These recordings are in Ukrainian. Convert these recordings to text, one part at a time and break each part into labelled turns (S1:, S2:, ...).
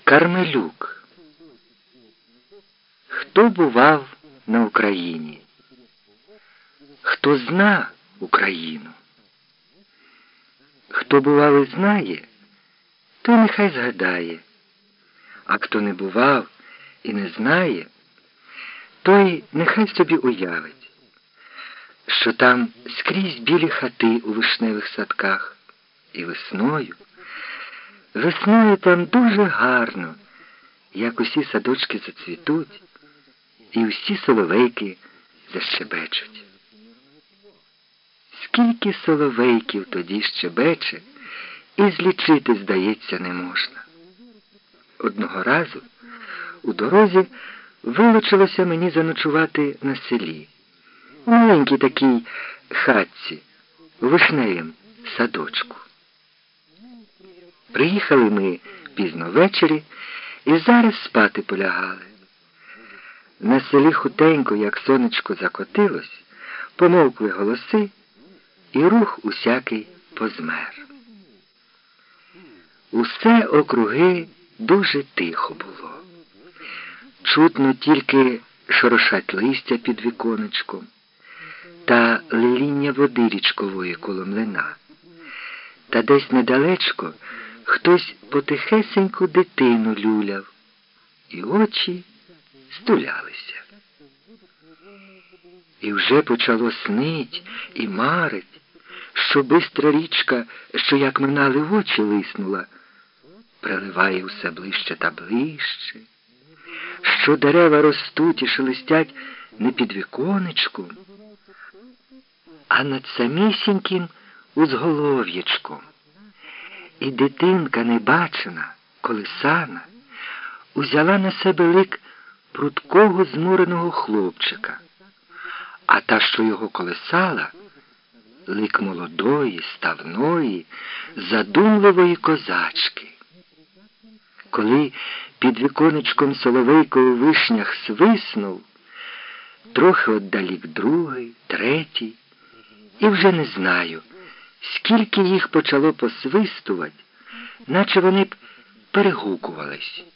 S1: Кармелюк. Хто бував на Україні? Хто зна Україну? Хто бував і знає, той нехай згадає. А хто не бував і не знає, той нехай собі уявить, що там скрізь білі хати у вишневих садках, і весною там дуже гарно, як усі садочки зацвітуть, і усі соловейки защебечуть. Скільки соловейків тоді щебече, і злічити, здається, не можна. Одного разу у дорозі вилучилося мені заночувати на селі, у маленькій такій хатці, у вишневім садочку. Приїхали ми пізно ввечері і зараз спати полягали. На селі хутенько, як сонечко закотилось, помовкли голоси, і рух усякий позмер. Усе округи дуже тихо було. Чутно тільки шорошать листя під віконечком та лиління води річкової коло млина. Та десь недалечко хтось потихесеньку дитину люляв, і очі стулялися. І вже почало снить і марить, що бистра річка, що як минали в очі лиснула, приливає усе ближче та ближче, що дерева ростуть і шелестять не під віконечком, а над самісіньким узголов'ячком. І дитинка небачена, колисана, узяла на себе лик прудкого змуреного хлопчика, а та, що його колисала, лик молодої, ставної, задумливої козачки. Коли під віконечком соловейко у вишнях свиснув, трохи отдалік другий, третій, і вже не знаю, скільки їх почало посвистувати, наче вони б перегукувались.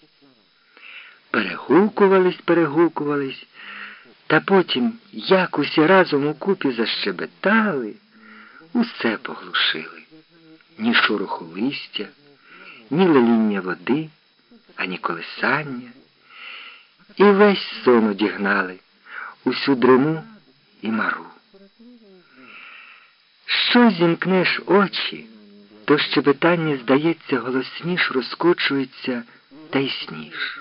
S1: Перегукувались, та потім, як усі разом укупі защебетали, усе поглушили. Ні шороху листя, ні лиління води, ані колисання. І весь сон одігнали, усю дрему і мару. Що зімкнеш очі, то щебетання, здається, голосніш розкочується та й сніж.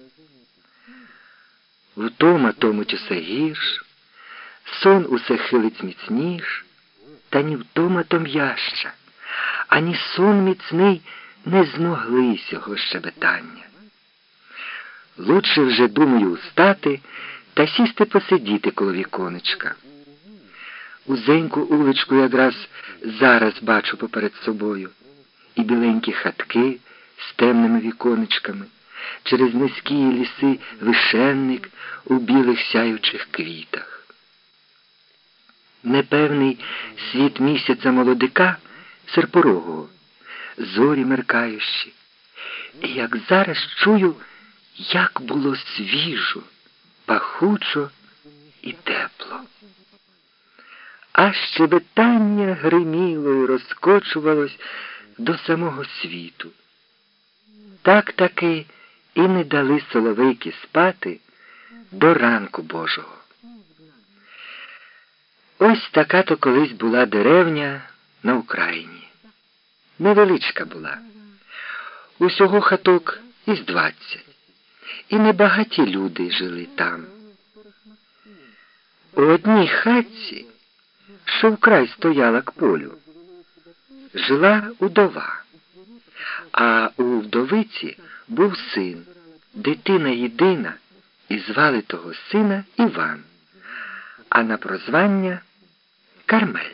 S1: Втома томить усе гірш, сон усе хилить міцніш, та ні втома то м'яща, ані сон міцний не змогли сього щебетання. Лучше вже, думаю, устати та сісти посидіти коло віконечка. Узеньку уличку якраз зараз бачу поперед собою, і біленькі хатки з темними віконечками, через низькі ліси вишенник у білих сяючих квітах. Непевний світ місяця молодика серпорогого, зорі меркаючі. І як зараз чую, як було свіжо, пахучо і тепло. А щебетання гриміло і розкочувалось до самого світу. Так-таки і не дали соловейки спати до ранку Божого. Ось така-то колись була деревня на Україні. Невеличка була. Усього хаток із 20. І небагаті люди жили там. У одній хатці, що вкрай стояла к полю, жила удова. А у вдовиці був син, дитина єдина, і звали того сина Іван, а на прозвання Кармель.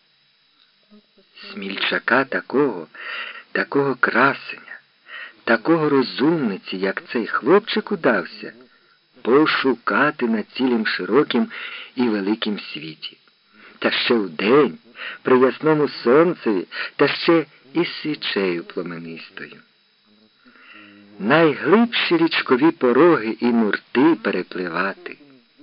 S1: Смільчака такого красеня, такого розумниці, як цей хлопчик удався, пошукати на цілім широкім і великім світі. Та ще вдень, при ясному сонцеві, та ще із свічею пломенистою. найглибші річкові пороги і нурти перепливати.